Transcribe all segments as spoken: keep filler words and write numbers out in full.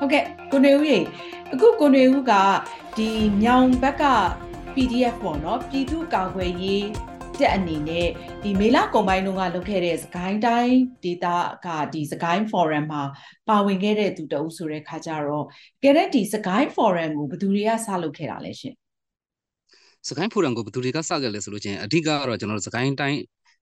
ဟုတ်ကဲ့ကိုနေဦးရေအခုကိုနေဦးကဒီမြောင်ဘက်က ပီ ဒီ အက်ဖ် ပေါ့နော်ပြည်သူ့ကာကွယ်ရေးတက်အနေနဲ့ဒီမေလကုန်ပိုင်းတုန်းကလုပ်ခဲ့တဲ့စကိုင်းတိုင်းဒေသကဒီစကိုင်း forum မှာပါဝင်ခဲ့တဲ့သူတအုပ်ဆိုတဲ့ခါကျတော့ကဲတဲ့ဒီစကိုင်း forum ကိုဘယ်သူတွေကစလုပ်ခဲ့တာလဲရှင်စကိုင်း forum ကိုဘယ်သူတွေကစခဲ့လဲဆိုလို့ချင်းအဓိကတော့ကျွန်တော်တို့စကိုင်းတိုင်း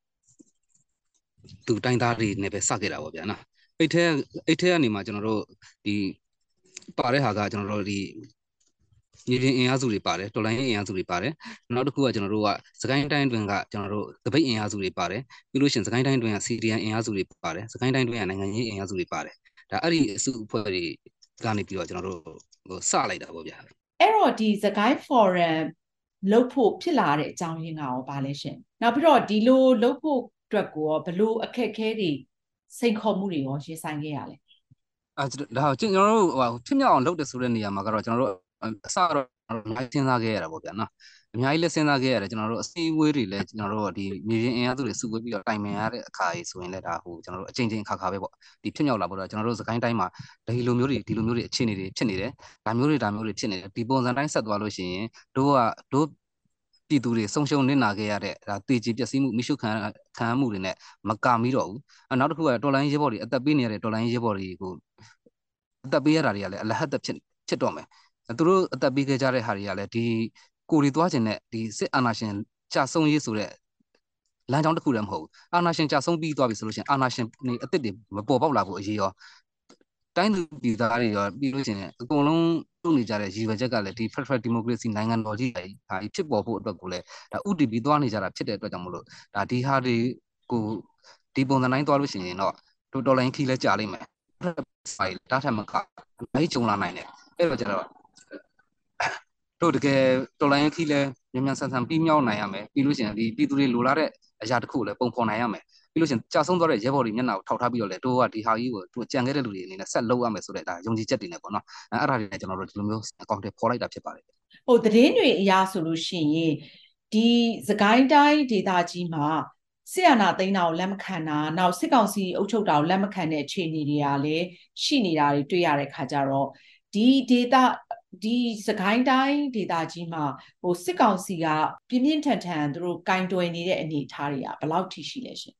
သူတိုင်းသားတွေနဲ့ပဲစခဲ့တာပေါ့ဗျာနော်အဲ့ထဲအဲ့ထဲကနေမှကျွန်တော်တို့ဒီပါတဲ့ဟာကကျွန်တော်တို့ဒီမြေပြင်အင်အားစုတွေပါတယ်တော်လိုင်းအင်အားစုတွေပါတယ်နောက်တစ်ခုကကျွန်တော်တို့ကစကိုင်းတိုင်းတွင်ကကျွန်တော်တို့တပိတ်အင်အားစုတွေပါတယ်ပြီးလို့ရှိရင်စကိုင်းတိုင်းတွင်က စီ ဒီ အန် အင်အားစုတွေပါတယ်စကိုင်းတိုင်းတွင်ကနိုင်ငံရေးအင်အားစုတွေပါတယ်ဒါအဲ့ဒီအစုအဖွဲ့တွေကနေပြီးတော့ကျွန်တော်တို့ဟိုစလိုက်တာပေါ့ဗျာအဲ့တော့ဒီစကိုင်း forum လုပ်ဖို့ဖြစ်လာတဲ့အကြောင်းရင်းကရောဗာလဲရှင်နောက်ပြီးတော့ဒီလိုလုပ်ဖို့အတွက်ကိုရောဘလို့အခက်အခဲတွေစိန်ခေါ်မှုတွေရောရင်ဆိုင်ခဲ့ရလဲအဲဒါကျွန်တော်တို့ဟိုဖြစ်မြောက်အောင်လုပ်တယ်ဆိုတဲ့နေရာမှာကတော့ကျွန်တော်တို့အစတော့အများကြီးစဉ်းစားခဲ့ရတာပေါ့ဗျာနော်အများကြီးလည်းစဉ်းစားခဲ့ရတယ်ကျွန်တော်တို့အစည်းအဝေးတွေလည်းကျွန်တော်တို့ဒီမြေပြင်အင်အားစုတွေစုဝေးပြီးတော့တိုင်ပင်ရတဲ့အခါကြီးဆိုရင်လည်းဒါဟိုကျွန်တော်တို့အချိန်ချင်းအခါခါပဲပေါ့ဒီဖြစ်မြောက်လာပေါ့တော့ကျွန်တော်တို့စကိုင်းတိုင်းမှာဒီလိုမျိုးတွေဒီလိုမျိုးတွေအခြေအနေတွေဖြစ်နေတယ်ဒါမျိုးတွေဒါမျိုးတွေဖြစ်နေတယ်ဒီပုံစံတိုင်းဆက်သွားလို့ရှိရင်တို့ကတို့ပြည်သူတွေဆုံးရှုံးနစ်နာခဲ့ရတဲ့ဒါတေချေပျက်စီးမှုမိရှုခံခံမှုတွေနဲ့မကမီတော့ဘူးနောက်တစ်ခုကတော်လိုင်းရဲဘော်တွေအသက်ပေးနေရတဲ့တော်လိုင်းရဲဘော်တွေကိုအသက်ပေးရတာတွေကလည်းအလဟတ်သက်ဖြစ်ဖြစ်တော့မယ်သူတို့အသက်ပေးခဲ့ကြတဲ့ဟာတွေကလည်းဒီကိုရီသွားခြင်းနဲ့ဒီစစ်အာဏာရှင်ကြာဆုံးရေးဆိုတဲ့လမ်းကြောင်းတစ်ခုတည်းမဟုတ်ဘူးအာဏာရှင်ကြာဆုံးပြီးသွားပြီဆိုလို့ရှိရင်အာဏာရှင်နေအစ်စ်တွေမပေါ်ပေါက်လာဖို့အရေးရောတိုင်းသူပြည်သားတွေရောပြီးလို့ရှိရင်အကုန်လုံးလုပ်နေကြတဲ့ရည်ရွယ်ချက်ကလည်းဒီ Federal Democracy နိုင်ငံတော်ကြီးဟာဖြစ်ပေါ်ဖို့အတွက်ကိုလည်းဒါဥတီပြီးသွားနေကြတာဖြစ်တဲ့အတွက်ကြောင့်မလို့ဒါဒီဟာတွေကိုဒီပုံစံတိုင်းသွားလို့ရှိရင်တော့တော်တော်လိုင်းခီးလဲကြာလိမ့်မယ်ဖိုင်တားထမကအဲ့ကြုံလာနိုင်တယ်အဲ့တော့ကျတော့တို့တကယ်တော်လိုင်းခီးလဲမြန်မြန်ဆန်ဆန်ပြီးမြောက်နိုင်ရမယ်ပြီးလို့ရှိရင်ဒီပြည်သူတွေလိုလားတဲ့အရာတစ်ခုကိုလည်းပုံဖော်နိုင်ရမယ်ပြီးလို့ရှိရင်ကြာဆုံးသွားတဲ့ရဲဘော်တွေမျက်နှာကိုထောက်ထားပြီးတော့လေတို့ကဒီဟာကြီးကိုသူကြံခဲ့တဲ့လူတွေအနေနဲ့ဆက်လုပ်ရမယ်ဆိုတဲ့ဒါယုံကြည်ချက်တွေနဲ့ပေါ့နော်အဲ့အဲ့ဒါတွေနဲ့ကျွန်တော်တို့ဒီလိုမျိုးအကောင့်တွေပေါ်လိုက်တာဖြစ်ပါတယ်ဟိုသတင်းတွေအရာဆိုလို့ရှိရင်ဒီစကိုင်းတိုင်းဒေသကြီးမှာဆီယနာသိန်းတာကိုလက်မခံတာနောက်စစ်ကောင်စီအုပ်ချုပ်တာကိုလက်မခံတဲ့အခြေအနေတွေကလည်းရှိနေတာတွေတွေ့ရတဲ့ခါကျတော့ဒီဒေသဒီစကိုင်းတိုင်းဒေသကြီးမှာဟိုစစ်ကောင်စီကပြင်းပြင်းထန်ထန်သူတို့ကင်တွယ်နေတဲ့အနေအထားတွေကဘယ်လောက်ထိရှိလဲရှင်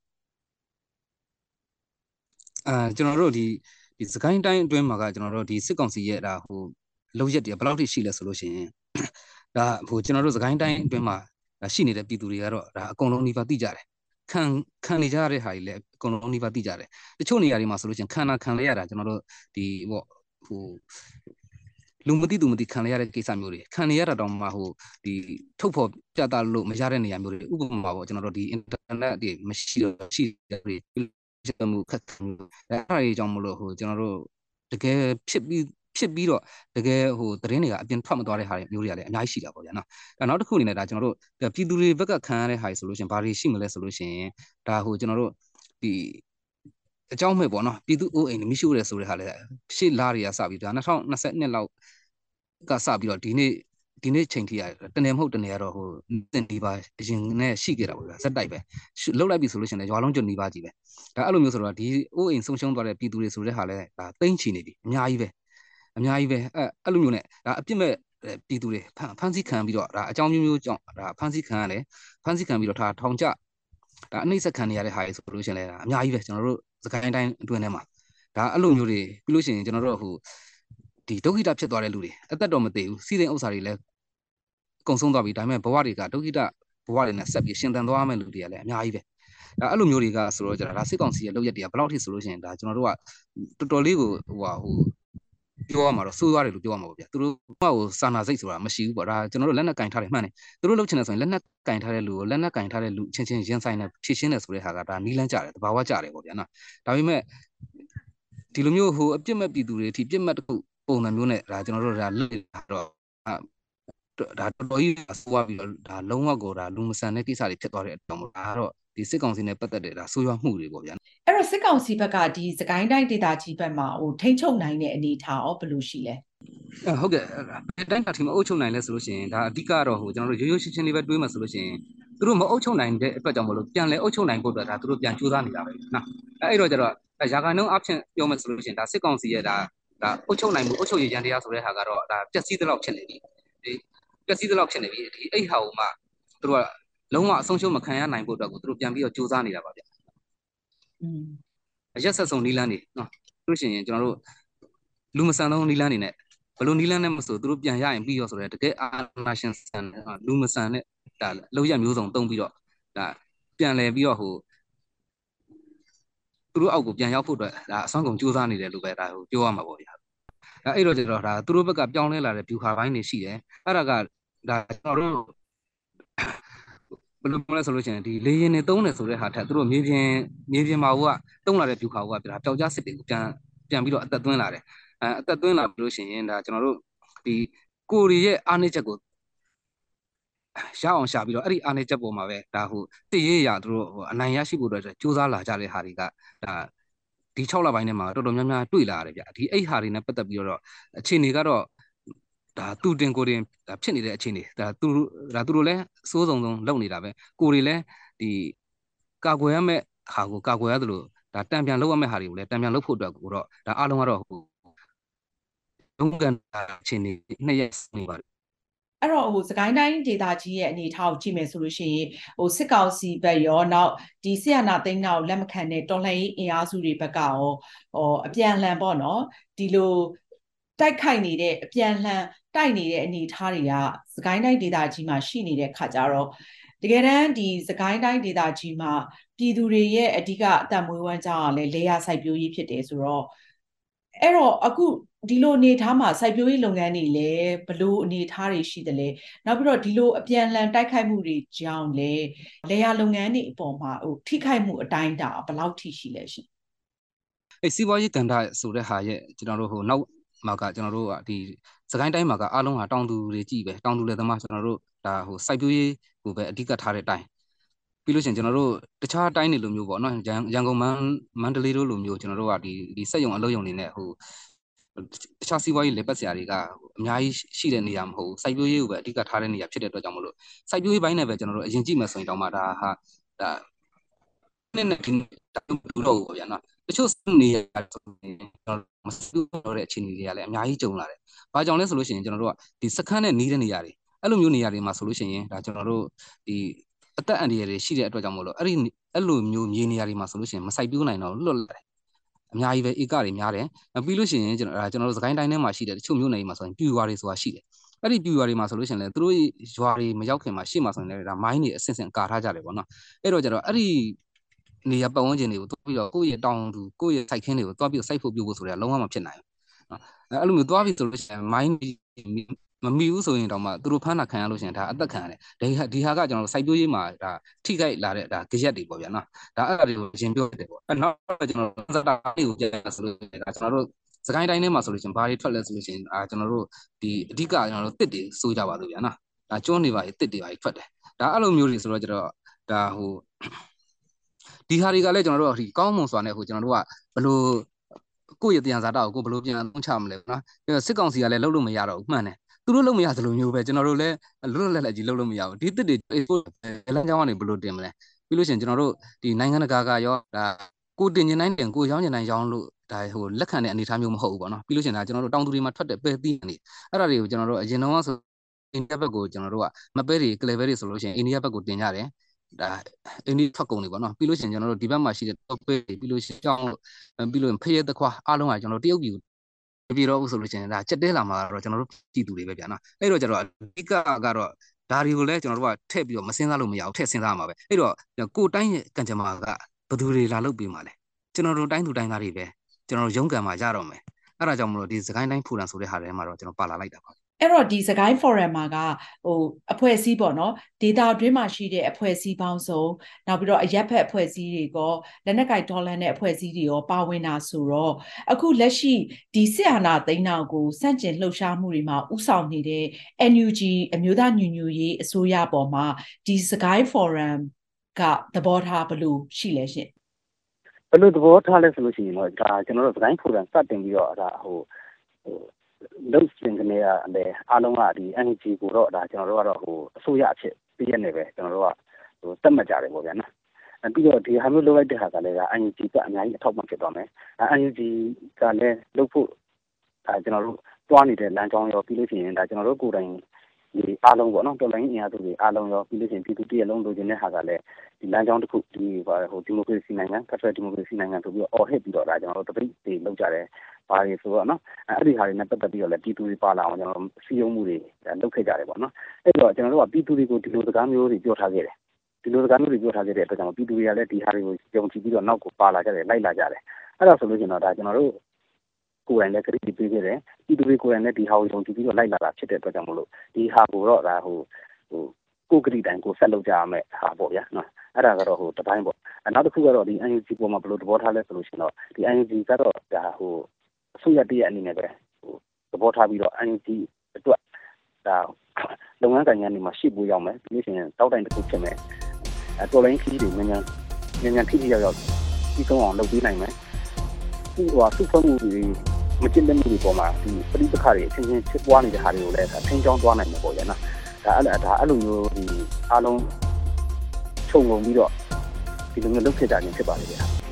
အဲကျွန်တော်တို့ဒီဒီစကိုင်းတိုင်းအတွင်းမှာကကျွန်တော်တို့ဒီစစ်ကောင်စီရဲ့ဒါဟိုလုံရက်တွေဘယ်လောက်ထိရှိလဲဆိုလို့ရှိရင်ဒါဟိုကျွန်တော်တို့စကိုင်းတိုင်းအတွင်းမှာရှိနေတဲ့ပြည်သူတွေကတော့ဒါအကုန်လုံးနှိပါသိကြတယ်ခံခံနေကြရတဲ့ဟာတွေလည်းအကုန်လုံးနှိပါသိကြတယ်တချို့နေရာတွေမှာဆိုလို့ရှိရင်ခံနာခံလဲရတာကျွန်တော်တို့ဒီပေါ့ဟိုလူမသိသူမသိခံရတဲ့ကိစ္စမျိုးတွေခံရတာတောင်မှဟိုဒီထုတ်ဖော်ပြသလို့မရတဲ့နေရာမျိုးတွေဥပမာပေါ့ကျွန်တော်တို့ဒီ internet တွေမရှိတော့ရှိတယ်တွေမှုခက်ခဲမှုအဲ့ဒါတွေကြောင့်မလို့ဟိုကျွန်တော်တို့တကယ်ဖြစ်ပြီးဖြစ်ပြီးတော့တကယ်ဟိုသတင်းတွေကအပြင်ထွက်မသွားတဲ့ဟာတွေမျိုးတွေကလည်းအများကြီးရှိတာပေါ့ဗျာနော်ဒါနောက်တစ်ခုအနေနဲ့ဒါကျွန်တော်တို့ပြည်သူတွေဘက်ကခံရတဲ့ဟာတွေဆိုလို့ရှိရင်ဘာတွေရှိမလဲဆိုလို့ရှိရင်ဒါဟိုကျွန်တော်တို့ဒီအကြောင်းမဲ့ပေါ့နော်ပြည်သူအိုးအိမ်မရှိရဲဆိုတဲ့ဟာလေရှေ့လာတွေကစပြီးဒါနှစ်ထောင်နှစ်ဆယ်နှစ်လောက်ကစပြီးတော့ဒီနေ့ဒီနေ့ချိန်ထိရတနေမဟုတ်တနေရတော့ဟိုတင်ဒီပါအရင်နဲ့ရှိခဲ့တာပေါ့ဗျာဇက်တိုက်ပဲလှုပ်လိုက်ပြီဆိုလို့ရှိရင်ရွာလုံးကျွတ်နေပါကြည့်ပဲဒါအဲ့လိုမျိုးဆိုတော့ဒီအိုးအိမ်ဆုံးရှုံးသွားတဲ့ပြည်သူတွေဆိုတဲ့ဟာလဲဒါတိမ့်ချီနေပြီအများကြီးပဲအများကြီးပဲအဲ့အဲ့လိုမျိုးနဲ့ဒါအပြစ်မဲ့ပြည်သူတွေဖမ်းဆီးခံပြီးတော့ဒါအကြောင်းမျိုးမျိုးကြောင့်ဒါဖမ်းဆီးခံရတယ်ဖမ်းဆီးခံပြီးတော့ဒါထောင်ကျဒါအနှိမ့်ဆက်ခံနေရတဲ့ဟာတွေဆိုလို့ရှိရင်လည်းအများကြီးပဲကျွန်တော်တို့စကိုင်းတိုင်းအတွင်းထဲမှာဒါအဲ့လိုမျိုးတွေပြီးလို့ရှိရင်ကျွန်တော်တို့ဟိုဒီဒုက္ခိတဖြစ်သွားတဲ့လူတွေအသက်တော်မသေးဘူးစီးစိမ်ဥစ္စာတွေလည်းကုံဆုံးသွားပြီဒါပေမဲ့ဘဝတွေကဒုက္ခိတဘဝတွေနဲ့ဆက်ပြီးရှင်သန်သွားမယ့်လူတွေကလည်းအများကြီးပဲဒါအဲ့လိုမျိုးတွေကဆိုတော့ကြတာဒါစစ်ကောင်စီရဲ့လုပ်ရက်တွေကဘယ်လောက်ထိဆိုလို့ရှိရင်ဒါကျွန်တော်တို့ကတော်တော်လေးကိုဟိုဟာဟိုပြောရမှာတော့စိုးရတယ်လို့ပြောရမှာပေါ့ဗျာသူတို့ဟိုစာနာစိတ်ဆိုတာမရှိဘူးပေါ့ဒါကျွန်တော်တို့လက်နက်ကင်ထားတယ်မှန်တယ်သူတို့လုပ်ချင်တယ်ဆိုရင်လက်နက်ကင်ထားတဲ့လူကိုလက်နက်ကင်ထားတဲ့လူချင်းချင်းရင်ဆိုင်နဲ့ဖြည့်ရှင်းတယ်ဆိုတဲ့ဟာကဒါနီးလန်းကြတယ်တဘာဝကြတယ်ပေါ့ဗျာနော်ဒါပေမဲ့ဒီလိုမျိုးဟိုအပြစ်မဲ့ပြည်သူတွေအထိပြစ်မဲ့တစ်ခုပုံစံမျိုးနဲ့ဒါကျွန်တော်တို့ဒါလွတ်လာတော့ဒါတော်တော်ကြီးဆိုးသွားပြီးတော့ဒါလုံးဝကိုဒါလူမဆန်တဲ့ကိစ္စတွေဖြစ်သွားတဲ့အတောင်ဒါကတော့ဒီစစ်ကောင်စီနဲ့ပတ်သက်တဲ့ဒါဆိုးရွားမှုတွေပေါ့ဗျာအဲ့တော့စစ်ကောင်စီဘက်ကဒီစကိုင်းတိုင်းဒေသကြီးဘက်မှာဟိုထိန်းချုပ်နိုင်တဲ့အနေအထားရောဘယ်လိုရှိလဲဟုတ်ကဲ့တိုင်းကထီမအုပ်ချုပ်နိုင်လဲဆိုလို့ရှိရင်ဒါအဓိကတော့ဟိုကျွန်တော်တို့ရိုးရိုးရှင်းရှင်းလေးပဲတွေးမှဆိုလို့ရှိရင်သူတို့မအုပ်ချုပ်နိုင်တဲ့အတွက်ကြောင့်မလို့ပြန်လဲအုပ်ချုပ်နိုင်ဖို့အတွက်ဒါသူတို့ပြန်ကြိုးစားနေတာပဲနော်အဲ့အဲ့တော့ကျတော့ရာဂိုင်နှုန်းအဖြစ်ပြောမှဆိုလို့ရှိရင်ဒါစစ်ကောင်စီရဲ့ဒါဒါအုတ်ချုပ်နိုင်မှုအုတ်ချုပ်ရည်ရန်တရားဆိုတဲ့ဟာကတော့ဒါပျက်စီးတဲ့လောက်ဖြစ်နေပြီဒီပျက်စီးတဲ့လောက်ဖြစ်နေပြီဒီအဲ့ဟာကိုမှသူတို့ကလုံးဝအဆုံးရှုံးမခံရနိုင်ဖို့အတွက်ကိုသူတို့ပြန်ပြီးတော့စူးစမ်းနေတာပါဗျอืมရက်ဆက်ဆုံးနီးလန်းနေနော်လို့ရှိရင်ကျွန်တော်တို့လူမဆန်ဆုံးနီးလန်းနေနဲ့ဘလို့နီးလန်းနဲ့မဆိုသူတို့ပြန်ရရင်ပြီးရောဆိုတဲ့တကယ်အာနာရှင်ဆန်လူမဆန်နဲ့ဒါလောက်ရမျိုးစုံတုံးပြီးတော့ဒါပြန်လဲပြီးတော့ဟိုသူတို့အောက်ကိုပြန်ရောက်ဖို့အတွက်ဒါအစွမ်းကုန်စူးစမ်းနေတယ်လို့ပဲဒါဟိုပြောရမှာပေါ့ဗျာဒါအဲ့တော့ကျတော့ဒါသူတို့ဘက်ကပြောင်းလဲလာတဲ့ view ခါပိုင်းတွေရှိတယ်အဲ့ဒါကဒါကျွန်တော်တို့ဘယ်လိုပြောလဲဆိုလို့ရှိရင်ဒီလေရင်တွေတုံးတယ်ဆိုတဲ့ဟာထက်သူတို့မြေပြင်မြေပြင်မှာကတုံးလာတဲ့ view ခါကဒါပျောက်ကြားစစ်တွေကိုပြန်ပြန်ပြီးတော့အသက်သွင်းလာတယ်အဲအသက်သွင်းလာပြီးလို့ရှိရင်ဒါကျွန်တော်တို့ဒီကိုရီရဲ့အားနည်းချက်ကိုရအောင်ရှာပြီးတော့အဲ့ဒီအားနည်းချက်ပေါ်မှာပဲဒါဟိုတည်ရရသူတို့ဟိုအနိုင်ရရှိဖို့အတွက်စူးစမ်းလာကြတဲ့ဟာတွေကဒါဒီ၆လပိုင်းထဲမှာတော်တော်များများတွေ့လာရတယ်ဗျဒီအဲ့ဟာတွေနဲ့ပတ်သက်ပြီးတော့အခြေအနေကတော့ဒါသူတင်ကိုတင်ဖြစ်နေတဲ့အခြေအနေဒါသူဒါသူတို့လည်းစိုးစုံဆုံးလုပ်နေတာပဲကိုတွေလည်းဒီကာကွယ်ရမယ့်ဟာကိုကာကွယ်ရတယ်လို့ဒါတံပြန်လုပ်ရမယ့်ဟာတွေကိုလည်းတံပြန်လုပ်ဖို့အတွက်ကိုတော့ဒါအားလုံးကတော့ဟိုလုံးကန်အခြေအနေနှစ်ရက်နေပါတယ်အဲ့တော့ဟိုစကိုင်းတိုင်းဒေသကြီးရဲ့အနေအထားကိုကြည့်မယ်ဆိုလို့ရှိရင်ဟိုစစ်ကောင်စီဘက်ရောနောက်ဒီဆီယနာသိန်းနောက်လက်မခံတဲ့တော်လှန်ရေးအင်အားစုတွေဘက်ကရောဟိုအပြန်လှန်ပေါ့နော်ဒီလိုတိုက်ခိုက်နေတဲ့အပြန်လှန်တိုက်နေတဲ့အနေအထားတွေကစကိုင်းတိုင်းဒေသကြီးမှာရှိနေတဲ့ခါကြတော့တကယ်တမ်းဒီစကိုင်းတိုင်းဒေသကြီးမှာပြည်သူတွေရဲ့အဓိကအသက်မွေးဝမ်းကြောင်းကလည်းလေယာစိုက်ပျိုးရေးဖြစ်တယ်ဆိုတော့အဲ့တော့အခုဒီလိုအနေထားမှာစိုက်ပျိုးရေးလုပ်ငန်းတွေလည်းဘလို့အနေထားတွေရှိတယ်လဲနောက်ပြီးတော့ဒီလိုအပြန်လှန်တိုက်ခိုက်မှုတွေကြောင့်လေလေယာလုပ်ငန်းတွေအပေါ်မှာဟိုထိခိုက်မှုအတိုင်းတာဘယ်လောက်ထိရှိလဲရှင်အဲ့စီးပွားရေးတန်တာဆိုတဲ့ဟာရဲ့ကျွန်တော်တို့ဟိုနောက်မှာကကျွန်တော်တို့ကဒီစကိုင်းတိုင်းမှာကအားလုံးဟာတောင်သူတွေကြည့်ပဲတောင်သူလည်းသမားကျွန်တော်တို့ဒါဟိုစိုက်ပျိုးရေးကိုပဲအဓိကထားတဲ့အတိုင်းပြီးလို့ရှိရင်ကျွန်တော်တို့တခြားတိုင်းတွေလိုမျိုးပေါ့နော်ရန်ကုန်မန်းမန္တလေးတို့လိုမျိုးကျွန်တော်တို့ကဒီဒီစက်ရုံအလုပ်ရုံတွေနဲ့ဟိုတခြားစီးပွားရေးလက်ပတ်စရာတွေကအများကြီးရှိတဲ့နေရာမဟုတ်ဘူးစိုက်ပျိုးရေးကိုပဲအဓိကထားတဲ့နေရာဖြစ်တဲ့အတွက်ကြောင့်မလို့စိုက်ပျိုးရေးဘိုင်းနဲ့ပဲကျွန်တော်တို့အရင်ကြည့်မယ်ဆိုရင်တော့မှဒါဟာဒါနဲ့နဲ့ဒီတော့ဗျာနော်တချို့နေရာဆိုရင်ကျွန်တော်မစိုးတော့တဲ့အခြေအနေတွေကလည်းအများကြီးကြုံလာတယ်။ဘာကြောင့်လဲဆိုလို့ရှိရင်ကျွန်တော်တို့ကဒီစခန်းနဲ့နီးတဲ့နေရာတွေအဲ့လိုမျိုးနေရာတွေမှာဆိုလို့ရှိရင်ဒါကျွန်တော်တို့ဒီအသက်အန္တရာယ်တွေရှိတဲ့အတွက်ကြောင့်မို့လို့အဲ့ဒီအဲ့လိုမျိုးမြေနေရာတွေမှာဆိုလို့ရှိရင်မစိုက်ပျိုးနိုင်တော့လွတ်လာတယ်။အများကြီးပဲဧကတွေများတယ်။ပြီးလို့ရှိရင်ကျွန်တော်ကျွန်တော်တို့စကိုင်းတိုင်းထဲမှာရှိတဲ့တချို့မျိုးနယ်တွေမှာဆိုရင်ပြူရွာတွေဆိုတာရှိတယ်။အဲ့ဒီပြူရွာတွေမှာဆိုလို့ရှိရင်လည်းသူတို့ရွာတွေမရောက်ခင်မှာရှေ့မှာဆိုရင်လည်းဒါမိုင်းတွေအဆင့်ဆင့်ကာထားကြတယ်ပေါ့နော်။အဲ့တော့ကျတော့အဲ့ဒီနေရာပတ်ဝန်းကျင်တွေကိုတွားပြီးတော့ကိုယ့်ရဲ့တောင်သူကိုယ့်ရဲ့စိုက်ခင်းတွေကိုတွားပြီးစိုက်ဖို့ပြုဖို့ဆိုတဲ့လုံးဝမဖြစ်နိုင်ဘူးနော်အဲ့လိုမျိုးတွားပြီးဆိုလို့ရှိရင်မိုင်းမမီဘူးဆိုရင်တော့မှသူတို့ဖမ်းတာခံရလို့ရှိရင်ဒါအသက်ခံရတယ်ဒီဟာဒီဟာကကျွန်တော်တို့စိုက်ပျိုးရေးမှာဒါထိခိုက်လာတဲ့ဒါကြရက်တွေပေါ့ဗျာနော်ဒါအဲ့ဒါတွေကိုရင်ပြောတယ်ပေါ့အဲ့နောက်ကျွန်တော်တို့စတာလေးကိုကြည့်ရဆိုလို့ဒါကျွန်တော်တို့စကိုင်းတိုင်းထဲမှာဆိုလို့ရှိရင်ဘာတွေထွက်လဲဆိုလို့ရှိရင်အာကျွန်တော်တို့ဒီအဓိကကျွန်တော်တို့တစ်တွေစိုးကြပါလို့ဗျာနော်ဒါကျွန်းနေပါလေတစ်တွေပါထွက်တယ်ဒါအဲ့လိုမျိုးတွေဆိုတော့ကျတော့ဒါဟိုဒီဟာတွေကလည်းကျွန်တော်တို့ဒီကောင်းမွန်စွာနဲ့ဟိုကျွန်တော်တို့ကဘလို့ကိုယ့်ရဲ့တရားစာတာကိုကိုဘလို့ပြန်သုံးချမလဲနော်စစ်ကောင်စီကလည်းလှုပ်လို့မရတော့ဘူးမှန်တယ်သူတို့လုပ်မရသလိုမျိုးပဲကျွန်တော်တို့လည်းလွတ်လွတ်လပ်လပ်ကြီးလှုပ်လို့မရဘူးဒီတစ်တွေကိုလမ်းကြောင်းကနေဘလို့တင်မလဲပြီးလို့ရှိရင်ကျွန်တော်တို့ဒီနိုင်ငံတကာကရောဒါကိုတင်ကျင်တိုင်းတင်ကိုရောင်းကျင်တိုင်းရောင်းလို့ဒါဟိုလက်ခံတဲ့အနေအထားမျိုးမဟုတ်ဘူးပေါ့နော်ပြီးလို့ရှိရင်ဒါကျွန်တော်တို့တောင်သူတွေမှာထွက်တဲ့ပဲသီးနေအဲ့ဒါတွေကိုကျွန်တော်တို့အရင်တော့ဆိုအိန္ဒိယဘက်ကိုကျွန်တော်တို့ကမပဲတွေကလေပဲတွေဆိုလို့ရှိရင်အိန္ဒိယဘက်ကိုတင်ကြတယ်ဒါအင်းဒီထွက်ကုန်တွေပေါ့နော်ပြီးလို့ရှိရင်ကျွန်တော်တို့ဒီဘက်မှာရှိတဲ့တော့ပဲပြီးလို့ရှိရင်ကြောင်းလို့ပြီးလို့ဖရဲသခွားအားလုံးကကျွန်တော်တို့တရုတ်ပြည်ပြည်တော့ဆိုလို့ရှိရင်ဒါချက်တဲလာမှာတော့ကျွန်တော်တို့ပြည်သူတွေပဲဗျာနော်အဲ့တော့ကျတော့အဓိကကတော့ဒါတွေကိုလည်းကျွန်တော်တို့ကထည့်ပြီးတော့မစင်းစားလို့မရဘူးထည့်စင်းစားမှာပဲအဲ့တော့ကိုတိုင်းရဲ့ကံကြမ္မာကဘယ်သူတွေလာလုပ်ပေးမှာလဲကျွန်တော်တို့တိုင်းသူတိုင်းသားတွေပဲကျွန်တော်တို့ရုန်းကန်မှာရတော့မယ်အဲ့ဒါကြောင့်မလို့ဒီစကိုင်းတိုင်းဖူလန်ဆိုတဲ့ဟာထဲမှာတော့ကျွန်တော်ပါလာလိုက်တာပါအဲ့တော့ဒီစကိုင်း forum မှာကဟိုအဖွဲ့အစည်းပေါ့နော်ဒေတာအတွင်းမှာရှိတဲ့အဖွဲ့အစည်းပေါင်းစုံနောက်ပြီးတော့အရက်ဖက်အဖွဲ့အစည်းတွေကောလက်နက်ကိုင်ဒေါ်လာနဲ့အဖွဲ့အစည်းတွေရောပါဝင်တာဆိုတော့အခုလက်ရှိဒီစစ်အာဏာသိမ်းတာကိုစန့်ကျင်လှုပ်ရှားမှုတွေမှာဥဆောင်နေတဲ့ အန် ယူ ဂျီ အမျိုးသားညီညွတ်ရေးအစိုးရပေါ်မှာဒီစကိုင်း forum ကသဘောထားဘယ်လိုရှိလဲရှင်ဘယ်လိုသဘောထားလဲဆိုလို့ရှိရင်တော့ဒါကျွန်တော်တို့စကိုင်း forum စတင်ပြီးတော့ဒါဟိုဟိုလုံးစင်ကနေရတဲ့အားလုံးကဒီ အန် ယူ ဂျီ ကိုတော့ဒါကျွန်တော်တို့ကတော့ဟိုအစိုးရအဖြစ်ပြည့်ရနေပဲကျွန်တော်တို့ကဟိုတက်မှတ်ကြတယ်ပေါ့ဗျာနော်အဲပြီးတော့ဒီဟာမျိုးလုပ်လိုက်တဲ့ဟာကလည်း အန် ယူ ဂျီ ကအများကြီးအထောက်အပံ့ဖြစ်သွားမယ် အန် ယူ ဂျီ ကလည်းလုပ်ဖို့ဒါကျွန်တော်တို့တွားနေတဲ့လမ်းကြောင်းရောပြီးလို့ရှိရင်ဒါကျွန်တော်တို့ကိုယ်တိုင်ဒီအားလုံးပေါ့နော်တော်လိုင်းအင်အားစုတွေအားလုံးရောပြီးလို့ရှိရင်ပြည်သူတရက်လုံးလိုချင်တဲ့ဟာကလည်းဒီလမ်းကြောင်းတစ်ခုဒီဟိုဒီမိုကရေစီနိုင်ငံဖက်ဒရယ်ဒီမိုကရေစီနိုင်ငံဆိုပြီးတော့အော်ဟစ်ပြီးတော့ဒါကျွန်တော်တို့တပိတ်တွေလောက်ကြတယ်ဘာတွေဆိုတော့နော်အဲ့ဒီဟာတွေနဲ့ပတ်သက်ပြီးတော့လည်းပြည်သူတွေပါလာအောင်ကျွန်တော်တို့စီယုံမှုတွေလုပ်ခဲ့ကြတယ်ပေါ့နော်အဲ့တော့ကျွန်တော်တို့ကပြည်သူတွေကိုဒီလိုစကားမျိုးတွေပြောထားခဲ့တယ်ဒီလိုစကားမျိုးတွေပြောထားခဲ့တဲ့အတွက်ကြောင့်ပြည်သူတွေကလည်းဒီဟာတွေကိုယုံကြည်ပြီးတော့နောက်ကိုပါလာကြတယ်လိုက်လာကြတယ်အဲ့ဒါဆိုလို့ကျွန်တော်ဒါကျွန်တော်တို့ကိုယ်တိုင်လည်းခရီးပေးခဲ့တယ်ပြည်သူတွေကိုယ်တိုင်လည်းဒီဟာကိုယုံကြည်ပြီးတော့လိုက်လာတာဖြစ်တဲ့အတွက်ကြောင့်မလို့ဒီဟာကိုတော့ဒါဟိုဟိုကိုကတိတိုင်းကိုဆက်လုပ်ကြရမယ်ဟာပေါ့ဗျာနော်အဲ့ဒါကတော့ဟိုတပိုင်းပေါ့နောက်တစ်ခုကတော့ဒီ N U G ပေါ်မှာဘယ်လိုသဘောထားလဲဆိုလို့ရှိရင်တော့ဒီ N U G ကတော့ဒါဟိုအစိုးရတည်းအနေနဲ့ပဲဟိုသဘောထားပြီးတော့ N U G အတွက်ဒါလုပ်ငန်းကိုင်ငန်းတွေမှာရှိဖို့ရောက်မယ်ပြီးလို့ရှိရင်တောက်တိုင်တစ်ခုဖြစ်မယ်အဲတော်လိုင်းခီးတွေမြန်မြန်မြန်မြန်ထိထိရောက်ရောက်ပြီးဆုံးအောင်လုပ်ပေးနိုင်မယ်ဒီဟိုစုဖွဲ့မှုတွေမကျင့်တဲ့မှုတွေပေါ်မှာဒီပဋိပက္ခတွေအချင်းချင်းဖြစ်ပွားနေတဲ့ဟာတွေကိုလည်းထိန်းချောင်းသွားနိုင်မှာပေါ့ဗျာနော်ဒါအဲ့ဒါအဲ့လိုမျိုးဒီအားလုံးခြုံငုံပြီးတော့ဒီလိုမျိုးလုပ်ဖြစ်ကြခြင်းဖြစ်ပါလေဗျာ